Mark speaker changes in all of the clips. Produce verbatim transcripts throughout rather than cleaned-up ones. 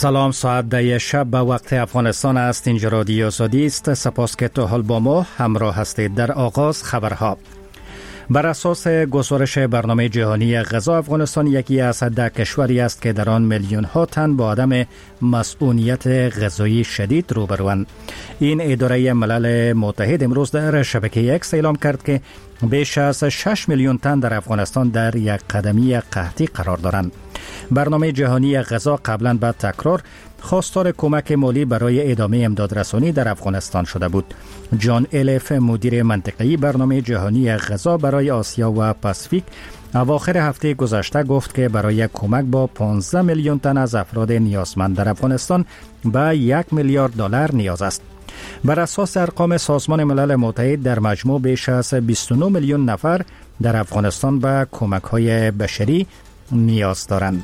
Speaker 1: سلام، ساعت ده شب به وقت افغانستان است. اینجا رادیو آزادی است. سپاس که تا حال با ما همراه هستید. در آغاز خبرها. بر اساس گزارش برنامه جهانی غذا، افغانستان یکی از ده کشوری است که در آن میلیون ها تن با عدم مسئولیت غذایی شدید روبروند. این اداره ملل متحد امروز در شبکه اکس اعلام کرد که بیش از شش میلیون تن در افغانستان در یک قدمی قحطی قرار دارند. برنامه جهانی غذا قبلا به تکرار خواستار کمک مالی برای ادامه امدادرسانی در افغانستان شده بود. جان الیف، مدیر منطقه‌ای برنامه جهانی غذا برای آسیا و پاسیفیک، اواخر هفته گذشته گفت که برای کمک با پانزده میلیون تن از افراد نیازمند در افغانستان به یک میلیارد دلار نیاز است. بر اساس ارقام سازمان ملل متحد در مجموع بیش از بیست و نه میلیون نفر در افغانستان به کمک‌های بشری نیاز دارند.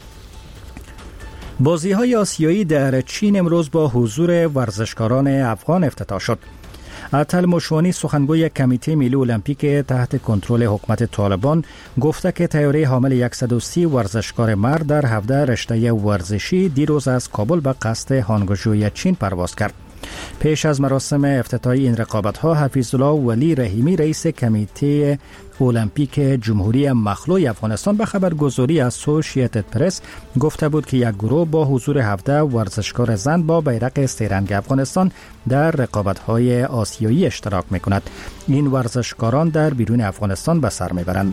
Speaker 1: بازی‌های آسیایی در چین امروز با حضور ورزشکاران افغان افتتاح شد. عطل مشوانی، سخنگوی کمیته ملی المپیک تحت کنترل حکومت طالبان، گفته که طیاره حامل صد و سی ورزشکار مرد در هفده رشته ورزشی دیروز از کابل به قصد هانگژو چین پرواز کرد. پیش از مراسم افتتاحی این رقابت‌ها، حفیظالله ولی رحیمی، رئیس کمیته المپیک جمهوری مخلوع افغانستان، به خبرگزاری اسوسییتد پرس گفته بود که یک گروه با حضور هفده ورزشکار زن با بیرق سه‌رنگ افغانستان در رقابت‌های آسیایی اشتراک می‌کند. این ورزشکاران در بیرون افغانستان به سر می‌برند.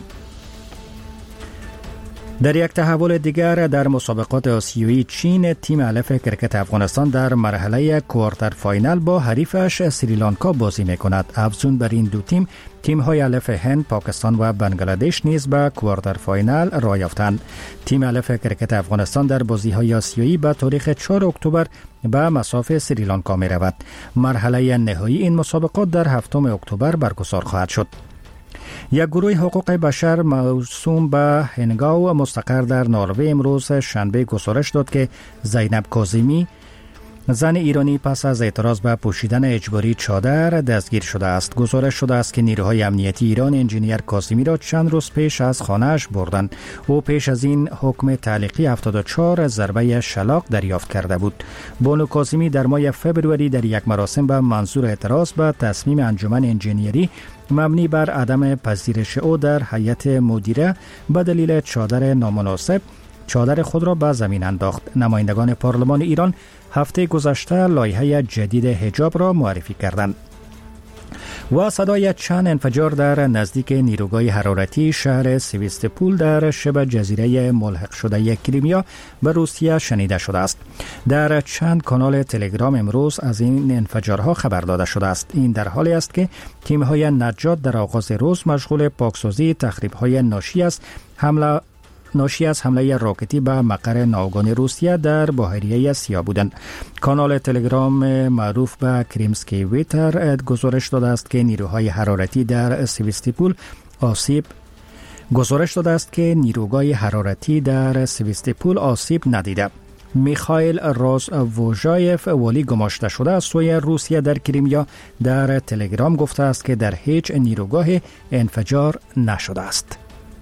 Speaker 1: در یک تحول دیگر در مسابقات آسیایی، چین، تیم الف کرکت افغانستان در مرحله کوارتر فاینال با حریفش سریلانکا بازی می‌کند. افزون بر این دو تیم، تیم‌های الف هند، پاکستان و بنگلادش نیز به کوارتر فاینال راه یافتند. تیم الف کرکت افغانستان در بازی‌های آسیایی به تاریخ چهارم اکتبر به مصاف سریلانکا می‌رود. مرحله نهایی این مسابقات در هفتم اکتبر برگزار خواهد شد. یک گروه حقوق بشر موسوم به هنگاو مستقر در نروژ امروز شنبه گزارش داد که زینب کاظمی، زن ایرانی، پس از اعتراض به پوشیدن اجباری چادر دستگیر شده است. گزارش شده است که نیروهای امنیتی ایران انجینیر کاظمی را چند روز پیش از خانه‌اش بردند. او پیش از این حکم تعلیقی هفتاد و چهار ضربه شلاق دریافت کرده بود. بانو کاظمی در ماه فوریه در یک مراسم به منظور اعتراض به تصمیم انجمن انجینیری مبنی بر عدم پذیرش او در هیئت مدیره به دلیل چادر نامناسب چادر خود را به زمین انداخت. نمایندگان پارلمان ایران هفته گذشته لایحه جدید حجاب را معرفی کردند. و صدای چند انفجار در نزدیک نیروگاه حرارتی شهر سیویستوپول در شبه جزیره ملحق شده کریمیا به روسیه شنیده شده است. در چند کانال تلگرام امروز از این انفجارها خبر داده شده است. این در حالی است که تیم‌های نجات در آغاز روز مشغول پاکسازی تخریب‌های ناشی از حمله ناشی از حمله راکتی به مقر ناوگان روسیه در بحیره سیاه بودند. کانال تلگرام معروف به کریمسکی ویتر گزارش داده است که نیروهای حرارتی در سیویستوپول آسیب گزارش داده است که نیروگاه حرارتی در سیویستوپول آسیب ندیده. میخائیل رازوژایف، والی گماشته شده از سوی روسیه در کریمیا، در تلگرام گفته است که در هیچ نیروگاه انفجار نشده است.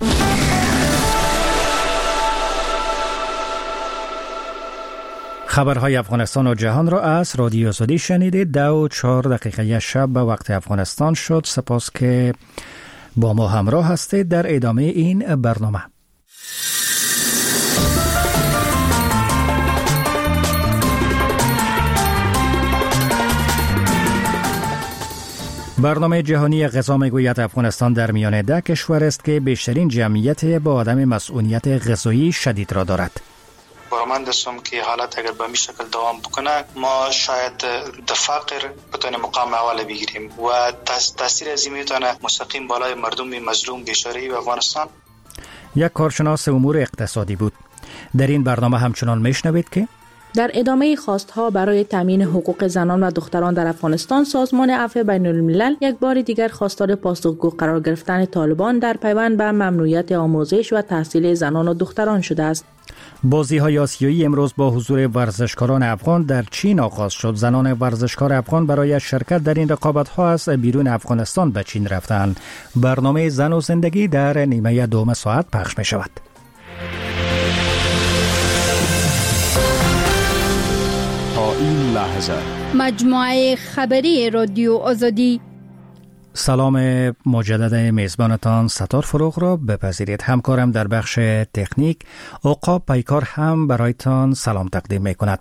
Speaker 1: خبرهای افغانستان و جهان را از رادیو آزادی شنیدید. دو و چهار دقیقه شب به وقت افغانستان شد. سپاس که با ما همراه هستید در ادامه این برنامه. برنامه جهانی غذا میگوید افغانستان در میان ده کشور است که بیشترین جمعیت با عدم مسئولیت غذایی شدید را دارد.
Speaker 2: باورمند هستم که حالت اگر به این شکل دوام بکنه، ما شاید د فقر بتونه مقام اول بگیریم و تاثیر از این میتونه مستقیم بالای مردم مظلوم بیچاره و افغانستان.
Speaker 1: یک کارشناس امور اقتصادی بود. در این برنامه همچنان میشنوید که
Speaker 3: در ادامه خواستها برای تامین حقوق زنان و دختران در افغانستان، سازمان عفو بین الملل یک بار دیگر خواستار پاسخگو قرار گرفتن طالبان در پیوند به ممنوعیت آموزش و تحصیل زنان و دختران شده است.
Speaker 1: بازی‌های آسیایی امروز با حضور ورزشکاران افغان در چین آغاز شد. زنان ورزشکار افغان برای شرکت در این رقابت‌ها از بیرون افغانستان به چین رفتند. برنامه زن و زندگی در نیمه دوم ساعت پخش می‌شود.
Speaker 4: این لحظه.
Speaker 5: مجموعه خبری رادیو آزادی.
Speaker 1: سلام مجدد میزبانتان ستار فروغ را بپذیرید. همکارم در بخش تکنیک عقاب پیکار هم برایتان سلام تقدیم می کند.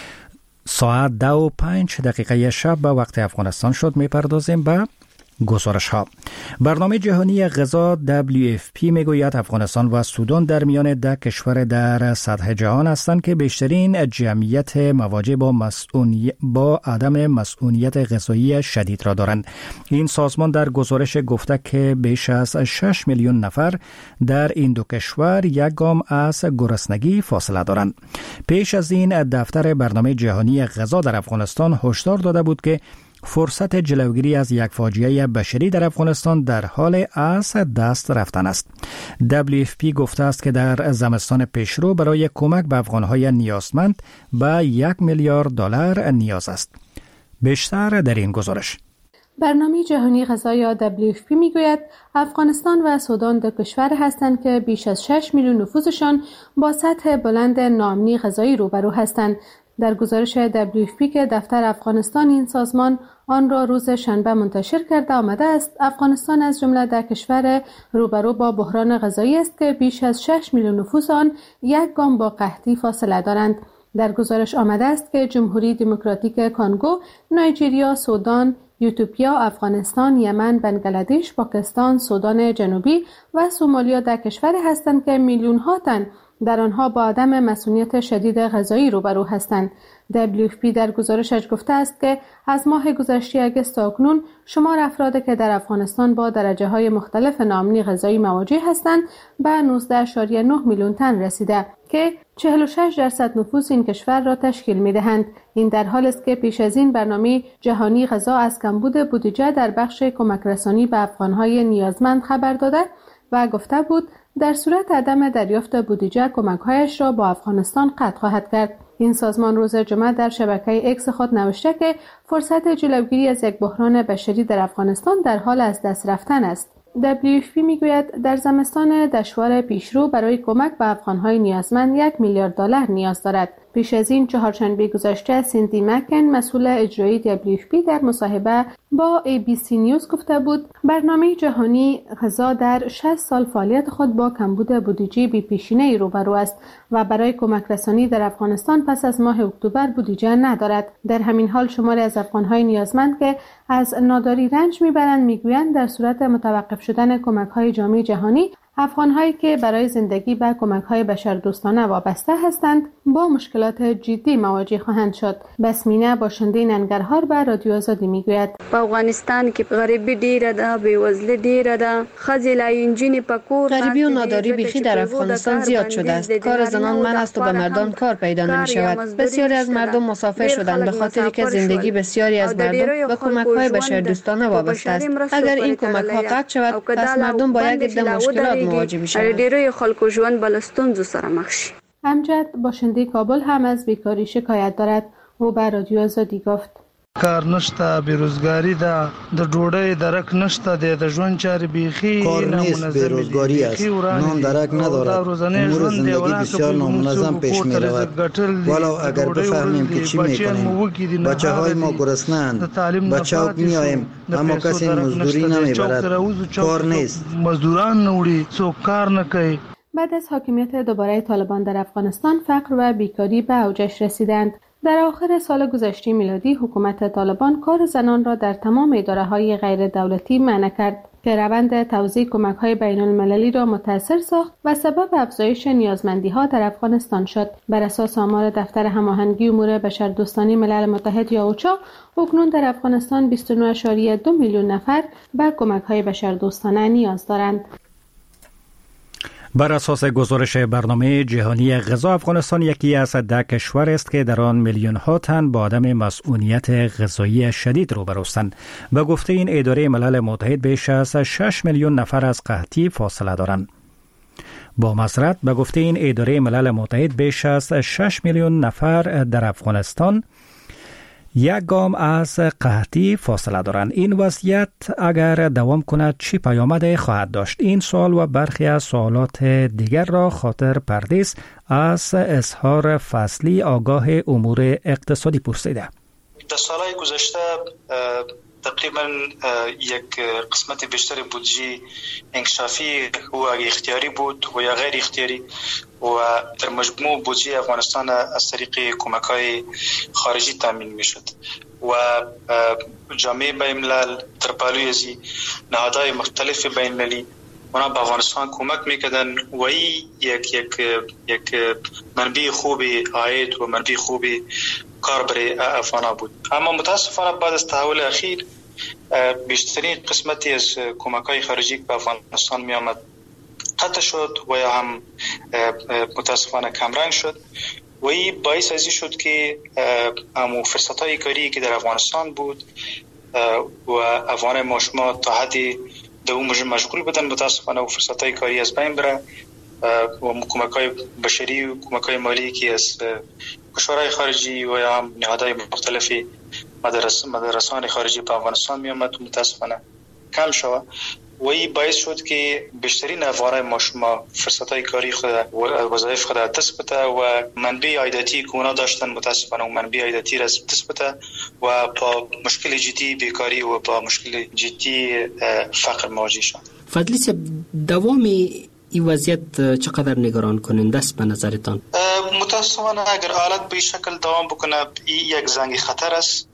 Speaker 1: ساعت دو و پنج دقیقه شب به وقت افغانستان شد. می پردازیم به گزارش ها. برنامه جهانی غذا دبلیو اف پی میگوید افغانستان و سودان در میان ده کشور در سطح جهان هستند که بیشترین جمعیت مواجه با مسئولی... با عدم مسئولیت غذایی شدید را دارند. این سازمان در گزارش گفته که بیش از شش میلیون نفر در این دو کشور یک گام از گرسنگی فاصله دارند. پیش از این دفتر برنامه جهانی غذا در افغانستان هشدار داده بود که فرصت جلوگیری از یک فاجعه بشری در افغانستان در حال از دست رفتن است. دبلیو اف پی گفته است که در زمستان پیشرو برای کمک به افغانهای نیازمند به یک میلیارد دلار نیاز است. بیشتر در این گزارش.
Speaker 6: برنامه جهانی غذا یا دبلیو اف پی میگوید افغانستان و سودان دو کشور هستند که بیش از شش میلیون نفوسشان با سطح بلند ناامنی غذایی روبرو هستند. در گزارش دبلیو اف پی که دفتر افغانستان این سازمان آن را روز شنبه منتشر کرده آمده است، افغانستان از جمله ده کشور روبرو با بحران غذایی است که بیش از شش میلیون نفوس آن یک گام با قحطی فاصله دارند. در گزارش آمده است که جمهوری دموکراتیک کنگو، نایجریا، سودان، ایتیوپیا، افغانستان، یمن، بنگلادش، پاکستان، سودان جنوبی و سومالیا در کشور هستند که میلیون ها تن در آنها با عدم مسئولیت شدید غذایی روبرو هستند. دبلیو اف پی در گزارشش گفته است که از ماه گذشته اگست تا اکنون شمار افرادی که در افغانستان با درجه های مختلف ناامنی غذایی مواجه هستند به نوزده ممیز نه میلیون تن رسیده که چهل و شش درصد نفوس این کشور را تشکیل می دهند. این در حالی است که پیش از این برنامه جهانی غذا از کمبود بودجه در بخش کمک رسانی به افغانهای نیازمند خبر داده و گفته بود در صورت عدم دریافت بودجه کمک‌هایش را با افغانستان قطع خواهد کرد. این سازمان روز جمعه در شبکه اکس خود نوشته که فرصت جلوگیری از یک بحران بشری در افغانستان در حال از دست رفتن است. دبلیو اف پی میگوید در زمستان دشوار پیشرو برای کمک به افغانهای نیازمند یک میلیارد دلار نیاز دارد. پیش از این چهارشنبه گذشته سیندی مکن مسئول اجرایی دبلیو اف پی در مصاحبه با ای بی سی نیوز گفته بود برنامه جهانی غذا در شصت سال فعالیت خود با کمبود بودجه بی پیشینه‌ای روبرو است و برای کمک رسانی در افغانستان پس از ماه اکتبر بودجه ندارد. در همین حال شماری از افغانهای نیازمند که از ناداری رنج میبرند میگویند در صورت متوقف شدن کمک‌های جامعه جهانی افغان‌هایی که برای زندگی به کمک‌های بشردوستانه وابسته هستند با مشکلات جدی مواجه خواهند شد. بسمینه باشنده ننگرهار به رادیو آزادی میگوید
Speaker 7: په افغانستان کې غریبی ډیره ده، بیوزلی ډیره ده، ښځې لا انجینې په کور
Speaker 8: غریبی و ناداری بیخی در افغانستان زیاد شده است. کار زنان من است و به مردان کار پیدا نمی‌شود. بسیاری از مردم مسافر شدند به خاطری که زندگی بسیاری از مردم به کمک‌های بشردوستانه وابسته است. اگر این کمک‌ها قطع شود پس مردم با یک عده مشکلات مواجه می‌شوند.
Speaker 7: ډیری خلکو ژوند بل ستونزو سره مخ شي.
Speaker 6: امجد باشنده کابل هم از بیکاری شکایت دارد. او به رادیو آزادی گفت
Speaker 9: کار نشته، بیروزگاری ده، د ډوډۍ درک نشته، د ژوند چارې بیخي
Speaker 10: کار نیست، بیروزگاری است، نان درک ندارد، امور زندگی بسیار نامنظم پیش می رود. ولو اگر بفهمیم که چی می کنیم، بچه های ما گرسنه‌اند، به چوک می آییم اما کسی مزدوری نمی برد، کار نیست،
Speaker 9: مزدوران نوړي، څوک کار نه کوي.
Speaker 6: بعد از حاکمیت دوباره طالبان در افغانستان فقر و بیکاری به اوجش رسیدند. در آخر سال گذشته میلادی حکومت طالبان کار زنان را در تمام اداره‌های غیر دولتی منع کرد که روند توزیع کمک‌های بین‌المللی را متأثر ساخت و سبب افزایش نیازمندی‌ها در افغانستان شد. بر اساس آمار دفتر هماهنگی امور بشردوستانه ملل متحد یا اوچا، اکنون در افغانستان بیست و نه ممیز دو میلیون نفر به کمک‌های بشردوستانه نیاز دارند.
Speaker 1: بر اساس گزارش برنامه جهانی غذا افغانستان یکی از ده کشور است که در آن میلیون ها تن با عدم مسئولیت غذایی شدید روبروستند. به گفته این اداره ملل متحد بیش از شش میلیون نفر از قحطی فاصله دارند. با معذرت به گفته این اداره ملل متحد بیش از شش میلیون نفر در افغانستان یک گام از قحطی فاصله دارند. این وضعیت اگر دوام کند چی پیامد خواهد داشت؟ این سوال و برخی از سوالات دیگر را خاطر پردیس از اظهار فصلی آگاه امور اقتصادی پرسیده.
Speaker 2: در سالهای گذشته تقریبا یک قسمت بیشتر بودجه انکشافی و اختیاری بود و یا غیر اختیاری و در مجموع بودجه افغانستان از طریق کمک‌های خارجی تامین میشد و جامعه بین‌الملل در پالوی از نهادهای مختلف بین‌المللی اونا به افغانستان کمک میکردن و این یک یک یک منبع خوب عاید و منبع خوب کار برای افغان‌ها بود. اما متاسفانه بعد از تحول اخیر بیشترین قسمتی از کمک‌های خارجی به افغانستان می آمد قطع شد و یا هم متاسفانه کمرنگ شد و این باعث ازی شد که همو فرصت‌های کاری که در افغانستان بود و افغان ما شما تا حدی در اون مشغول بودن متاسفانه و فرصت‌های کاری از بین بره و کمک‌های بشری و کمک‌های مالی که از کشورهای خارجی و یا هم نهادهای مختلفی مدرس مدرسان خارجی به افغانستان می آمد متاسفانه کم شد و این باعث شد که بیشترین افغانای ما شما فرصت‌های کاری خود و وظایف خود دست بده و منبع عایداتی که اونا داشتن متاسفانه اون منبع عایداتی را دست بده و با مشکل جدی بیکاری و با مشکل جدی فقر مواجه شد.
Speaker 4: فضلی صاحب دوام این وضعیت چقدر نگران کننده است به نظرتان؟
Speaker 2: متاسفانه اگر حالت به شکل دوام بکنه این یک زنگ خطر است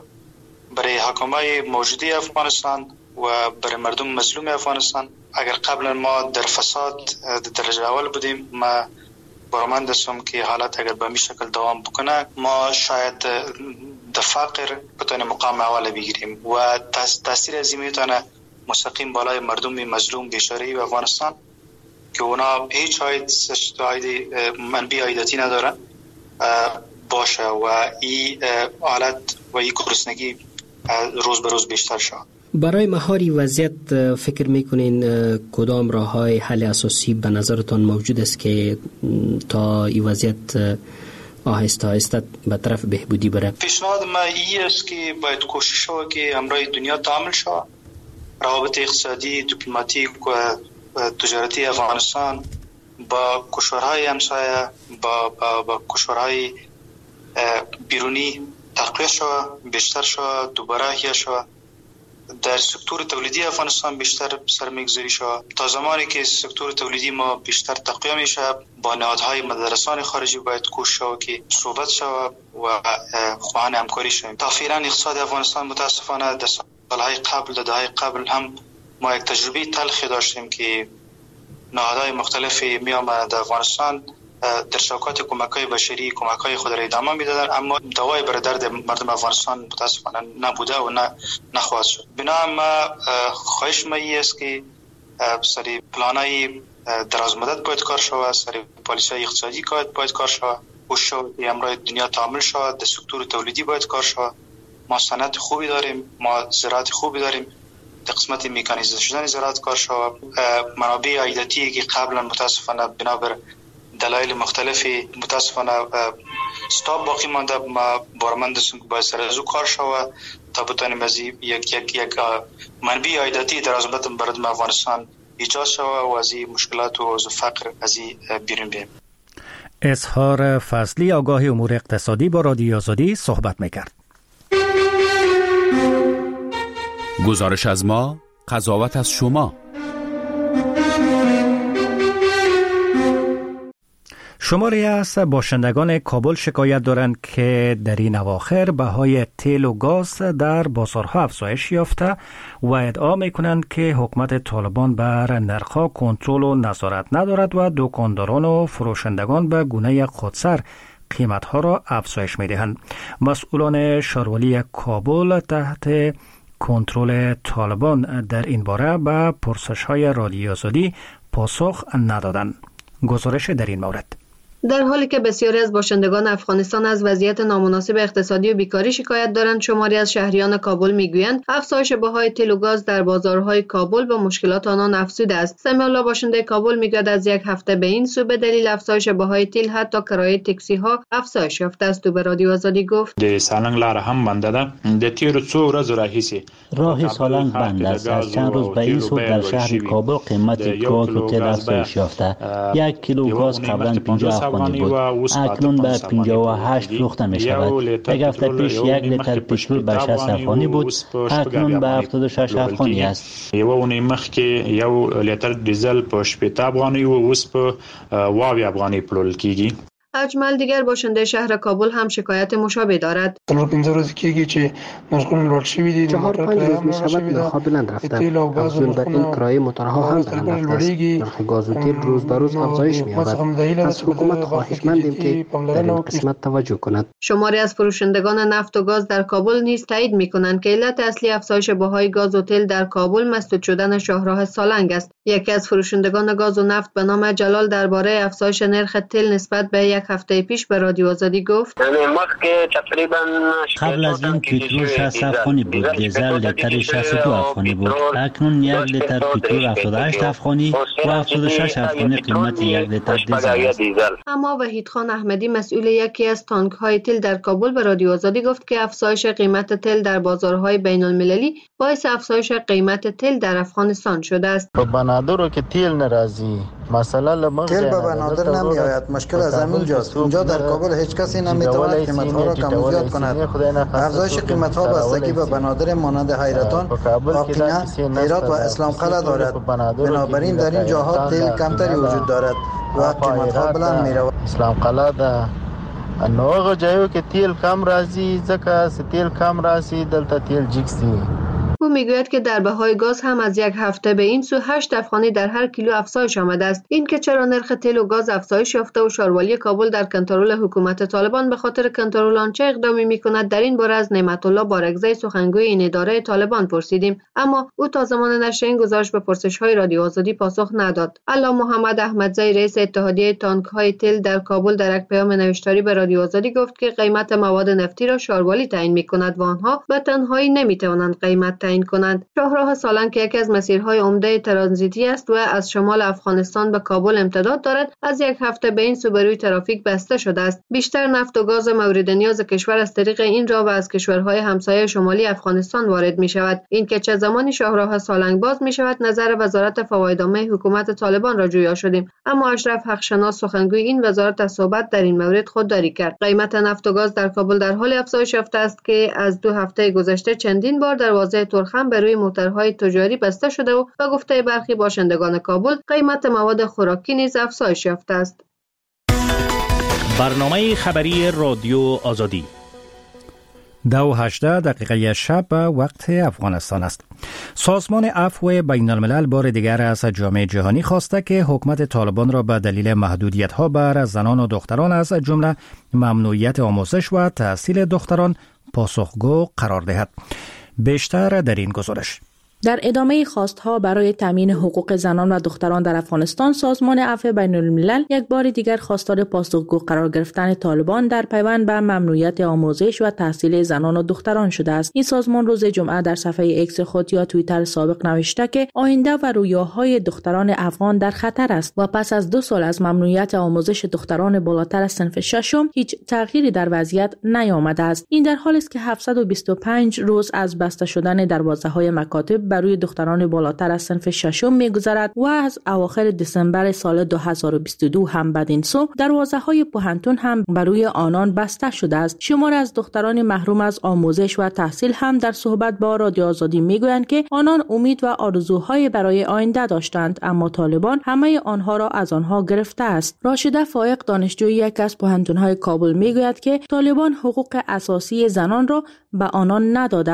Speaker 2: برای حکومت موجودی افغانستان و برای مردم مظلوم افغانستان. اگر قبلا ما در فساد در درجه اول بودیم، ما برآمد هستم که حالت اگر به این شکل دوام بکنه ما شاید در فقر بتونه مقام اول بگیریم و تاثیر از این میتونه مستقیم بالای مردم مظلوم بیچاره و افغانستان که اونا هیچ عاید منبع عایداتی ندارن باشه و این حالت و این گرسنگی روز به روز بیشتر شد.
Speaker 4: برای مهار وضعیت فکر میکنین کدام راه‌های حل اساسی به نظرتان موجود است که تا این وضعیت آهسته آهسته به طرف بهبودی بره؟
Speaker 2: پیشنهاد ما این است که باید کوشش شود که همراه دنیا تعامل شود. روابط اقتصادی، دیپلماتیک و تجارتی افغانستان با کشورهای همسایه با با, با کشورهای بیرونی تقویت شود، بیشتر شود، دوباره احیا شود. در سکتور تولیدی افغانستان بیشتر سرمایه‌گذاری شود. تا زمانی که سکتور تولیدی ما بیشتر تقویت میشه با نهادهای مدرسان خارجی باید کوشش شود که صحبت شود و خواهان همکاری شویم. تا فعلا اقتصاد افغانستان متاسفانه در سالهای قبل در دههای قبل هم ما یک تجربه تلخی داشتیم که نهادهای مختلفی می آمدند در افغانستان در شوکات کمک‌های بشری کمک‌های خود را ادامه می‌دادند، اما دوای بر درد مردم افغانستان متاسفانه نبوده و نه نخواهد شد. بنابراین ما خواهش ما است که سری پلان‌های دراز مدت باید کار شود، سری پالیسی‌های اقتصادی باید کار شود، و شود امروز دنیا تعامل شود، در سکتور تولیدی باید کار شود. ما صنعت خوبی داریم، ما زراعت خوبی داریم، در قسمت مکانیزه شدن زراعت کار شود. منابع عایداتی که قبلا متاسفانه بنابر دلایل مختلفی متاسفانه استاب باقی مانده، ما بارمند هستیم که باید سر از او کار شود تا بتانیم از یک یک یک منبع عایداتی در از مدت برای افغانستان ایجاد شود و از این مشکلات و از فقر از این بیرون بیاییم.
Speaker 1: اظهار فصلی آگاه امور اقتصادی با رادیو آزادی صحبت میکرد.
Speaker 11: گزارش از ما، قضاوت از شما.
Speaker 1: شماری از باشندگان کابل شکایت دارند که در این اواخر بهای تیل و گاز در بازارها افزایش یافته و ادعا میکنند که حکومت طالبان بر نرخ‌ها کنترل و نظارت ندارد و دکانداران و فروشندگان به گونه خودسر قیمتها را افزایش میدهند. مسئولان شهرولی کابل تحت کنترل طالبان در این باره به پرسش‌های رادیو آزادی پاسخ ندادند. گزارش در این مورد
Speaker 8: در حالی که بسیاری از باشندگان افغانستان از وضعیت نامناسب اقتصادی و بیکاری شکایت دارند، شماری از شهریان کابل میگویند افزایش بهای تیل و گاز در بازارهای کابل با مشکلات آنان افزوده است. سمیع الله باشنده کابل میگوید از یک هفته به این سو به دلیل افزایش بهای تیل حتی کرایه تاکسی ها افزایش یافته است. او به رادیو آزادی گفت:
Speaker 12: د سالنګ لار هم بنده ده. د تیر څو ورځې راهیسي
Speaker 13: راه سالنگ بند است. از چند روز به این سو در شهر کابل قیمت کراک و تیل افزایش یافته. یک کیلو گاز قبلا پنجاه افغانی بود، اکنون به پنجاه و هشت فروخته می شود. یک هفته پیش یک لیتر پترول به شصت افغانی بود، اکنون به هفتاد و شش افغانی است.
Speaker 12: یو اونۍ مخکې یو لیتر دیزل په شپږ افغانی و اوس په واوی افغانی پلورل کیږي.
Speaker 8: اجمل دیگر باشنده شهر کابل هم شکایت مشابه دارد.
Speaker 14: چهار پنج روز کیږي چې مشغول لوټ شوی دي.
Speaker 4: چهار پنج روز می شود نرخ‌ها بلند رفته. افزون بر این کرایه موتورها هم بلند رفته است. نرخ گاز و تیل روز به روز افزایش می‌یابد. از حکومت خواهشمندیم که در این قسمت توجه کند.
Speaker 8: شماری از فروشندگان نفت و گاز در کابل نیز تایید می‌کنند که علت اصلی افزایش بهای گاز و تیل در کابل مسدود شدن شاهراه سالنگ است. یکی از فروشندگان گاز و نفت به نام جلال درباره افزایش نرخ تیل نسبت به یک هفته پیش به رادیو آزادی گفت:
Speaker 13: قبل از این پترول شصت افغانی بود، دیزل لیتر شصت و دو افغانی بود، اکنون یک لیتر پترول هفتاد و هشت افغانی و هفتاد و شش افغانی قیمت یک لیتر دیزل است.
Speaker 8: اما وحید خان احمدی مسئول یکی از تانک های تیل در کابل به رادیو آزادی گفت که افزایش قیمت تیل در بازارهای بین المللی باعث افزایش قیمت تیل در افغانستان شده است.
Speaker 15: بنادر که تیل ناراضی مثلا لمغ
Speaker 10: تیل به بنادر نمی آید. مشکل از همین جاست. اینجا در کابل هیچ کسی نمیتواند قیمت ها را کم و زیاد کند. افزایش قیمت ها بستگی به بنادر مانند حیرتان، آقینه، هرات و اسلام قلعه دارد. بنابراین در این جاها تیل کمتری وجود دارد و قیمت ها بلند می رود.
Speaker 15: اسلام قلعه ده انو جایو که تیل کم راځي ځکه تیل کم راځي دلته تیل جیکسی.
Speaker 8: او میگوید که در بهای گاز هم از یک هفته به این سو هشت افغانی در هر کیلو افزایش آمده است. این که چرا نرخ تیل و گاز افزایش یافته و شاروالی کابل در کنترل حکومت طالبان به خاطر کنترل آنچه اقدامی میکند در این باره از نعمت الله بارکزی سخنگوی این اداره طالبان پرسیدیم، اما او تا زمان نشر این گزارش به پرسش‌های رادیو آزادی پاسخ نداد. الا محمد احمدزی رئیس اتحادیه تانک‌های تیل در کابل در یک پیام نوشتاری به رادیو آزادی گفت که قیمت مواد نفتی را شاروالی تعیین میکند و آنها به تنهایی نمیتوانند قیمت تعیین کنند. شاهراه سالنگ که یکی از مسیرهای عمده ترانزیتی است و از شمال افغانستان به کابل امتداد دارد، از یک هفته به این سو بر روی ترافیک بسته شده است. بیشتر نفت و گاز مورد نیاز کشور از طریق این راه و از کشورهای همسایه شمالی افغانستان وارد می شود. این که چه زمانی شاهراه سالنگ باز می شود نظر وزارت فوایدنامه حکومت طالبان را جویا شدیم، اما اشرف حقشناس سخنگوی این وزارت از صحبت در این مورد خودداری کرد. قیمت نفت و گاز در کابل در حال افزایش یافته است که از دو هفته گذشته چندین بار دروازه ترخم به روی موتورهای تجاری بسته شده و به گفته برخی باشندگان کابل قیمت مواد خوراکی نیز افزایش یافته است.
Speaker 11: برنامه خبری رادیو آزادی
Speaker 1: دو و هجده دقیقه شب وقت افغانستان است. سازمان عفو بین الملل بار دیگر از جامعه جهانی خواسته که حکومت طالبان را به دلیل محدودیت‌ها بر زنان و دختران از جمله ممنوعیت آموزش و تحصیل دختران پاسخگو قرار دهد. بیشتر در این گزارش.
Speaker 3: در ادامه خواستها برای تامین حقوق زنان و دختران در افغانستان، سازمان عفو بین الملل یک بار دیگر خواستار پاسخگو قرار گرفتن طالبان در پیوند به ممنوعیت آموزش و تحصیل زنان و دختران شده است. این سازمان روز جمعه در صفحه اکس خود یا توییتر سابق نوشته که آینده و رویاهای دختران افغان در خطر است و پس از دو سال از ممنوعیت آموزش دختران بالاتر از صنف ششم هیچ تغییری در وضعیت نیامده است. این در حالی است که هفتصد و بیست و پنج روز از بسته شدن دروازه‌های مکاتب بر روی دختران بالاتر از صنف ششم می‌گذرد و از اواخر دسامبر سال دو هزار و بیست و دو هم بدین سو دروازه‌های پوهنتون هم بر روی آنان بسته شده است. شمار از دختران محروم از آموزش و تحصیل هم در صحبت با رادیو آزادی میگویند که آنان امید و آرزوهای برای آینده داشتند، اما طالبان همه آنها را از آنها گرفته است. راشده فائق دانشجوی یک از پوهنتون‌های کابل میگوید که طالبان حقوق اساسی زنان را به آنان نداده است.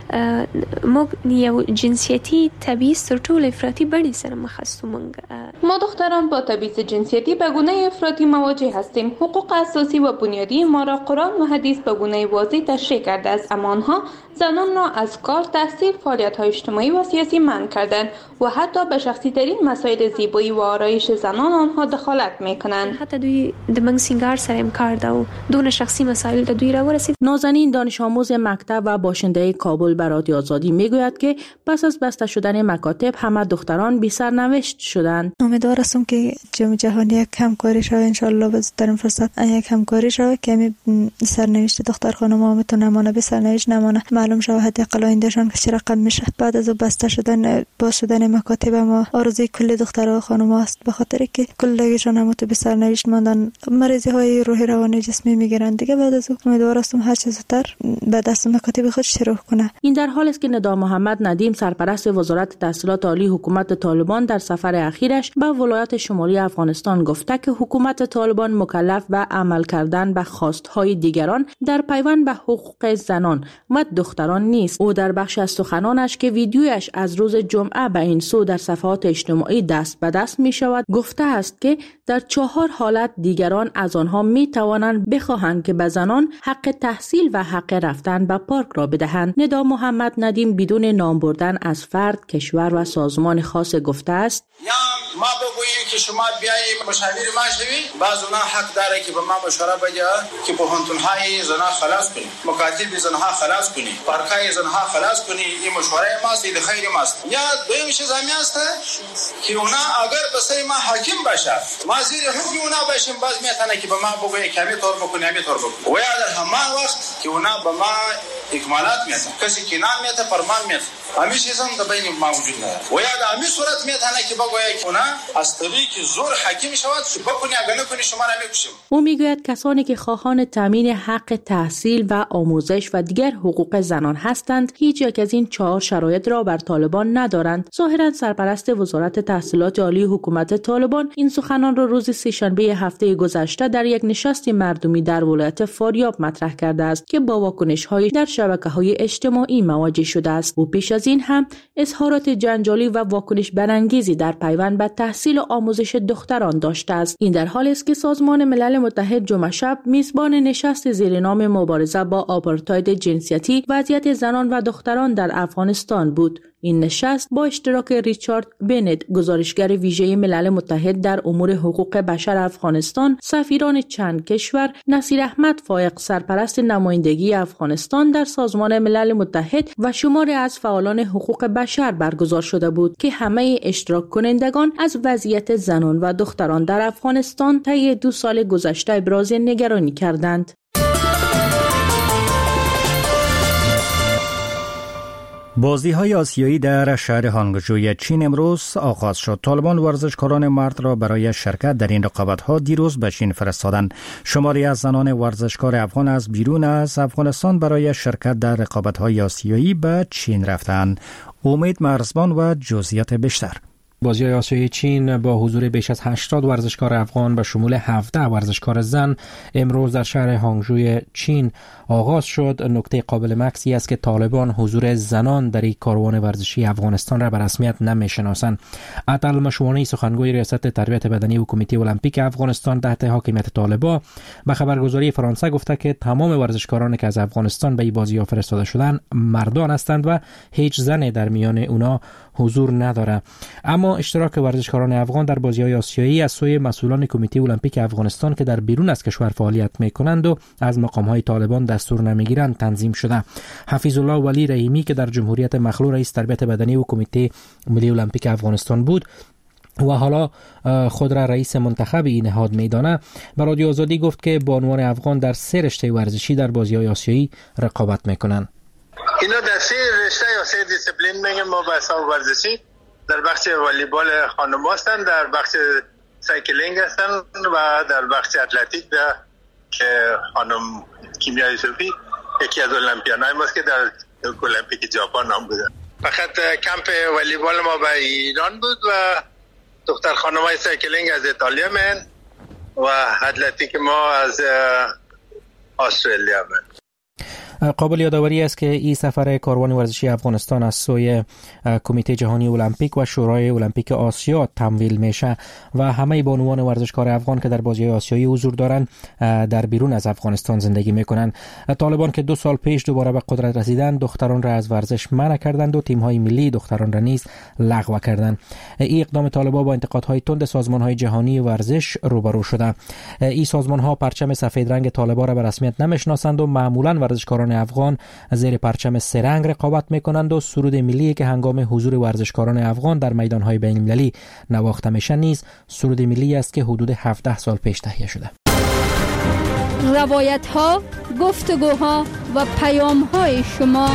Speaker 16: موږ یو جنسیتی تبعیض تر ټولو افراطي بڼې سره مخ هستو.
Speaker 6: ما دختران با تبعیض جنسیتی به گونه افراطی مواجه هستیم. حقوق اساسی و بنیادی ما را قرآن و حدیث به گونه واضح تشریح کرده است، اما آنها زنان را از کار، تحصیل، فعالیت‌های اجتماعی و سیاسی منع کردند و حتی به شخصی ترین مسائل زیبایی و آرایش زنان آنها دخالت می‌کنند.
Speaker 16: حتی دوی د منګ سینگار سره هم کار دا و دون شخصی مسائل د دوی را ورسید.
Speaker 3: نازنین دانش آموز مکتب و باشنده کابل به رادیو آزادی میگوید که پس از بسته شدن مکاتب همه دختران بی سرنوشت شدند.
Speaker 17: امیدوار هستم که جام جهانی یک همکاری شود، ان شاء الله در این فرصت یک همکاری شود که سرنوشت دختر خانم‌ها میتونه نمونه به سرنوشت نمونه معلوم شود حداقل آیندهشان که چه رقم میشه. بعد از بسته شدن باز شدن مکاتب ما آرزوی کل دخترها و خانم‌ها است، به خاطر که کلشان هم به سرنوشت ماندن، مریضی های روحی روانی جسمی میگیرند دیگه. بعد از امیدوار هستم هر چه زودتر به دست مکاتب خود شروع کنه.
Speaker 3: این در حالی است که ندا محمد ندیم سرپرست وزارت تحصیلات عالی حکومت طالبان در سفر اخیرش به ولایت شمالی افغانستان گفته که حکومت طالبان مکلف به عمل کردن به خواستهای دیگران در پیوند به حقوق زنان و دختران نیست. او در بخش از سخنانش که ویدیویش از روز جمعه به این سو در صفحات اجتماعی دست به دست می شود گفته است که در چهار حالت دیگران از آنها می توانند بخواهند که به زنان حق تحصیل و حق رفتن به پارک را بدهند. ندا محمد ندیم بدون نام بردن از فرد، کشور و سازمان خاص گفته است:
Speaker 18: یا ما بگوییم که شما بیایید مشاور ما شوید، بعض اونها حق داره که به ما مشوره بده که پوهنتون‌های زنها خلاص کنید، مکاتب زنها خلاص کنید، پارک‌های زنها خلاص کنید. این مشوره ماست، این خیر ماست. یا دویم چیز همی است که اونا اگر به سر ما حاکم باشه، ما زیر حکم اونا باشیم، باز میتونه که به ما بگویه که همی طور بکنی، همی طور بکنی. و یا در همان وقت که اونا به ما اکمالات میتن، کسی که نام میته فرمان میته، همین چیز هم در بین ما وجود نداره. و یا در همین صورت میتونه که بگویه که اونا از طریق زور حاکم شود، بکنی اگر نکنی شما را میکشیم.
Speaker 3: او میگوید کسانی که خواهان تامین حق تحصیل و آموزش و دیگر حقوق زنان هستند هیچ یک از این چهار شرایط را بر طالبان ندارند. ظاهرا سرپرست وزارت تحصیلات عالی حکومت طالبان این سخنان را روز سه‌شنبه هفته گذشته در یک نشست مردمی در ولایت فاریاب مطرح کرده است که با واکنش‌های در شبکه‌های اجتماعی مواجه شده است. او پیش از این هم اظهارات جنجالی و واکنش برانگیزی در پیوند به تحصیل و آموزش دختران داشته است. این در حالی است که سازمان ملل متحد جمعه شب میزبان نشست زیر نام مبارزه با آپارتاید جنسیتی وضعیت زنان و دختران در افغانستان بود. این نشست با اشتراک ریچارد بنت، گزارشگر ویژه ملل متحد در امور حقوق بشر افغانستان، سفیران چند کشور، نصیر احمد فائق سرپرست نمایندگی افغانستان در سازمان ملل متحد و شماری از فعالان حقوق بشر برگزار شده بود که همه اشتراک کنندگان از وضعیت زنان و دختران در افغانستان طی دو سال گذشته ابراز نگرانی کردند.
Speaker 1: بازی‌های آسیایی در شهر هانگجوی چین امروز آغاز شد. طالبان ورزشکاران مرد را برای شرکت در این رقابت‌ها دیروز به چین فرستادند. شماری از زنان ورزشکار افغان از بیرون از افغانستان برای شرکت در رقابت‌های آسیایی به چین رفتند. امید مرزبان و جزئیات بیشتر.
Speaker 19: بازی‌های آسیایی چین با حضور بیش از هشتاد ورزشکار افغان به شمول هفده ورزشکار زن امروز در شهر هانگجوی چین آغاز شد. نکته قابل مقصی است که طالبان حضور زنان در این کاروان ورزشی افغانستان را به رسمیت نمی‌شناسند. عطل مشوانی سخنگوی ریاست تربیت بدنی و کمیته المپیک افغانستان تحت حاکمیت طالبان به خبرگزاری فرانسه گفته که تمام ورزشکارانی که از افغانستان به این بازی‌ها فرستاده شدند مردان هستند و هیچ زنی در میان اونا حضور نداره. اما اشتراک ورزشکاران افغان در بازی‌های آسیایی از سوی مسئولان کمیته المپیک افغانستان که در بیرون از کشور فعالیت می‌کنند و از مقام‌های طالبان دستور نمی‌گیرند تنظیم شده. حفیظ الله ولی رحیمی که در جمهوریت مخلوع رئیس تربیت بدنی و کمیته ملی المپیک افغانستان بود و حالا خود را رئیس منتخب این نهاد میدانه، به رادیو آزادی گفت که بانوان افغان در سه رشته ورزشی در بازی‌های آسیایی رقابت می‌کنند.
Speaker 15: اینا در سه رشته یا سه دیسیپلین میگم ما به حساب ورزشی در بخش والیبال خانم هستن، در بخش سایکلینگ هستن و در بخش اتلتیک که خانم کیمیا یوسفی یکی از المپیانای ماست که در المپیک ژاپن هم بودن. فقط کمپ والیبال ما به ایران بود و دختر خانمای سایکلینگ از ایتالیا من و اتلتیک ما از استرالیا من.
Speaker 19: قابل یادآوری است که این سفر کاروان ورزشی افغانستان از سوی کمیته جهانی المپیک و شورای المپیک آسیا تمویل میشه و همه بانوان ورزشکار افغان که در بازی آسیایی حضور دارند در بیرون از افغانستان زندگی میکنند. طالبان که دو سال پیش دوباره به قدرت رسیدند دختران را از ورزش منع کردند و تیم‌های ملی دختران را نیز لغو کردند. این اقدام طالبان با انتقادهای تند سازمان‌های جهانی ورزش روبرو شده. این سازمان‌ها پرچم سفید رنگ طالبان را به رسمیت نمیشناسند و معمولاً ورزشکاران افغان زیر پرچم سه رنگ رقابت میکنند و سرود ملی که هنگام حضور ورزشکاران افغان در میدان‌های بین‌المللی نواخته میشه نیز سرود ملی است که حدود هفده سال پیش تهیه شده.
Speaker 5: روایت‌ها، گفتگوها و پیام‌های شما.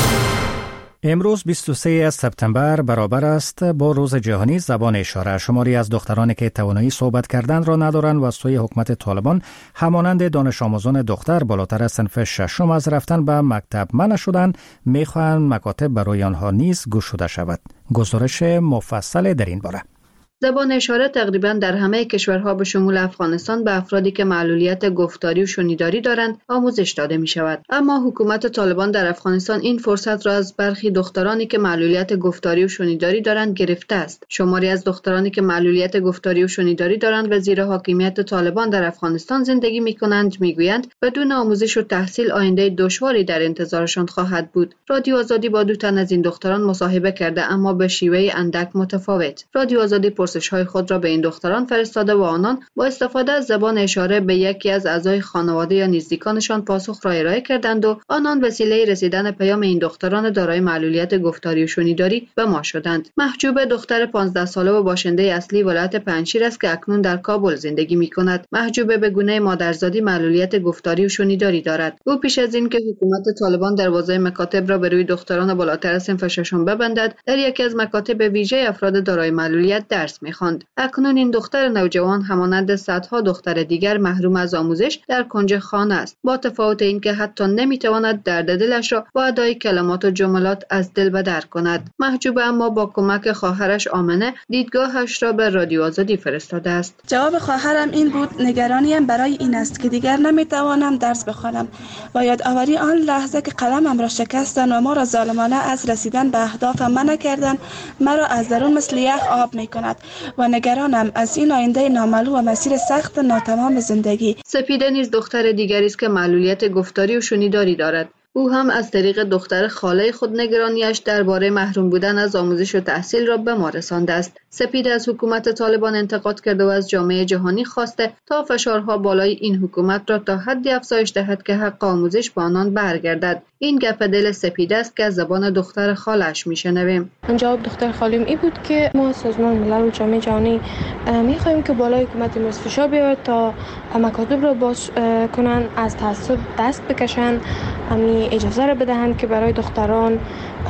Speaker 1: امروز بیست و سوم سپتامبر برابر است با روز جهانی زبان اشاره. شماری از دخترانی که توانایی صحبت کردن را ندارند و از سوی حکومت طالبان همانند دانش آموزان دختر بالاتر از صنف ششم از رفتن به مکتب منع شدند، می‌خواهند مکاتب برای آنها نیز گشوده شود. گزارش مفصل در این باره.
Speaker 20: زبان اشاره تقریبا در همه کشورها به شمول افغانستان به افرادی که معلولیت گفتاری و شنیداری دارند آموزش داده می شود. اما حکومت طالبان در افغانستان این فرصت را از برخی دخترانی که معلولیت گفتاری و شنیداری دارند گرفته است. شماری از دخترانی که معلولیت گفتاری و شنیداری دارند و زیر حاکمیت طالبان در افغانستان زندگی می کنند می گویند بدون آموزش و تحصیل آینده دشواری در انتظارشان خواهد بود. رادیو آزادی با دو تن از این دختران مصاحبه کرده اما به شیوه اندک متفاوت. رادیو آزادی پرسش‌های خود را به این دختران فرستاده و آنان با استفاده از زبان اشاره به یکی از اعضای خانواده یا نزدیکانشان پاسخ را ارائه کردند و آنان وسیله رسیدن پیام این دختران دارای معلولیت گفتاری و شنیداری به ما شدند. محجوبه دختر پانزده ساله و باشنده اصلی ولایت پنجشیر است که اکنون در کابل زندگی می‌کند. محجوبه به گونه مادرزادی معلولیت گفتاری و شنیداری دارد. او پیش از این که حکومت طالبان دروازه مکاتب را به روی دختران بالاتر از صنف ششم ببندد، در یکی از مکاتب ویژه افراد دارای معلولیت درس می‌خواند. اکنون این دختر نوجوان همانند صدها دختر دیگر محروم از آموزش در کنج خانه است، با تفاوت اینکه حتی نمی‌تواند درد دلش را با ادای کلمات و جملات از دل به در کند. محجوبه اما با کمک خواهرش آمنه دیدگاهش را به رادیو آزادی فرستاده است.
Speaker 21: جواب خواهرم این بود: نگرانیم برای این است که دیگر نمی‌توانم درس بخوانم و یادآوری آن لحظه که قلمم را شکستند و ما را ظالمانه از رسیدن به اهدافم منع کردند مرا از درون مثل یخ آب می‌کند و نگرانم از این آینده نامعلوم و مسیر سخت ناتمام زندگی.
Speaker 20: سپیده نیز دختر دیگری است که معلولیت گفتاری و شنیداری دارد. او هم از طریق دختر خاله خود نگرانیش درباره محروم بودن از آموزش و تحصیل را به ما رسانده است. سپیده از حکومت طالبان انتقاد کرده و از جامعه جهانی خواسته تا فشارها بالای این حکومت را تا حدی افزایش دهد که حق آموزش به آنان برگردد. این گپ دل سپیده است که از زبان دختر خالش میشنویم.
Speaker 16: جواب دختر خالیم این بود که ما سازمان ملل و جامعه جهانی میخواهیم که بالای حکومت امروز فشار بیاید تا مکاتب را باز کنن، از تعصب دست بکشن، همین اجازه را بدهند که برای دختران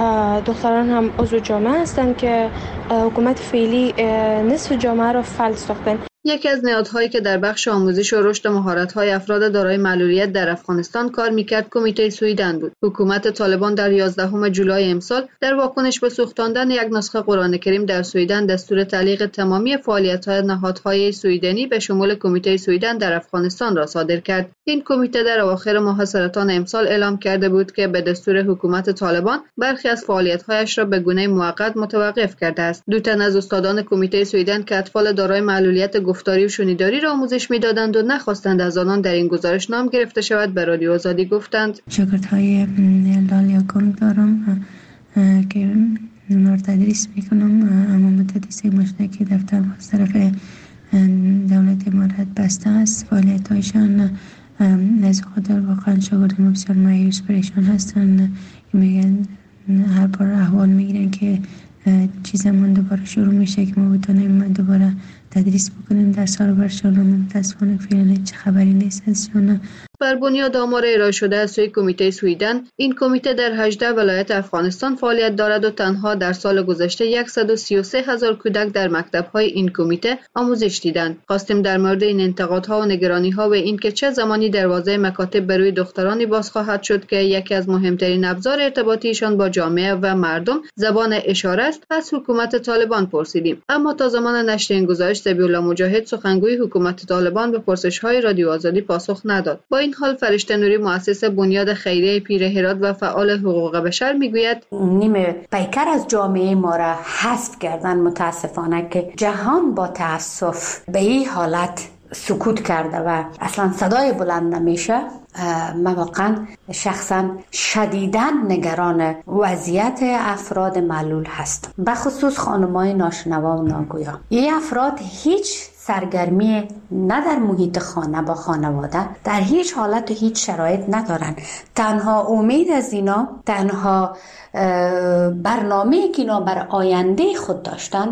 Speaker 16: دختران هم عضو جامعه هستند که حکومت فعلی نصف جامعه را فلج ساختند.
Speaker 20: یکی از نهادهایی که در بخش آموزش و رشد مهارت‌های افراد دارای معلولیت در افغانستان کار می‌کرد کمیته سویدن بود. حکومت طالبان در یازدهم جولای امسال در واکنش به سوختاندن یک نسخه قرآن کریم در سویدن دستور تعلیق تمامی فعالیت‌های نهادهای سویدنی به شمول کمیته سویدن در افغانستان را صادر کرد. این کمیته در اواخر ماه سرطان امسال اعلام کرده بود که به دستور حکومت طالبان برخی از فعالیت‌هایش را به گونه موقت متوقف کرده است. دو تن از استادان کمیته سویدن که اطفال دارای معلولیت گفتاری و شنیداری را آموزش می‌دادند و نخواستند از آنان در این گزارش نام گرفته شود به رادیو آزادی گفتند:
Speaker 22: شاگردهای لال یکم دارم که اونا رو تدریس میکنم، اما مدتی سه ماه که دفتر از طرف دولت امارات بسته است. فعالیت‌هایشان از خاطر واقعا شاگردان بسیار مایوس پریشان هستند. میگن هر بار احوال میگیرن که چیز من دوباره شروع میشه که ما بتونیم دوباره تدریس بکنیم در سال برشان. متاسفانه فعلا چه خبری نیست از شما.
Speaker 20: بر بنیاد آمار ارائه شده از سوی کمیته سویدن، این کمیته در هجده ولایت افغانستان فعالیت دارد و تنها در سال گذشته صد و سی و سه هزار کودک در مکتب‌های این کمیته آموزش دیدند. خواستیم در مورد این انتقادها و نگرانی‌ها و این که چه زمانی دروازه مکاتب به روی دخترانی باز خواهد شد که یکی از مهمترین ابزار ارتباطیشان با جامعه و مردم زبان اشاره است، از حکومت طالبان پرسیدیم. اما تا زمان نشر این گزارش ذبیح الله مجاهد سخنگوی حکومت طالبان به پرسش‌های رادیو آزادی پاسخ نداد. با این حال فرشته نوری مؤسس بنیاد خیریه پیر هرات و فعال حقوق بشر میگوید
Speaker 7: نیمه پیکر از جامعه ما را حذف کردن متاسفانه که جهان با تأسف به این حالت سکوت کرده و اصلا صدای بلند نمیشه. من واقعا شخصا شدیداً نگران وضعیت افراد معلول هستم، به خصوص خانم‌های ناشنوا و ناگویا. این افراد هیچ سرگرمی نه در محیط خانه با خانواده، در هیچ حالت و هیچ شرایط ندارن. تنها امید از اینا، تنها برنامه‌ای که اینا بر آینده خود داشتن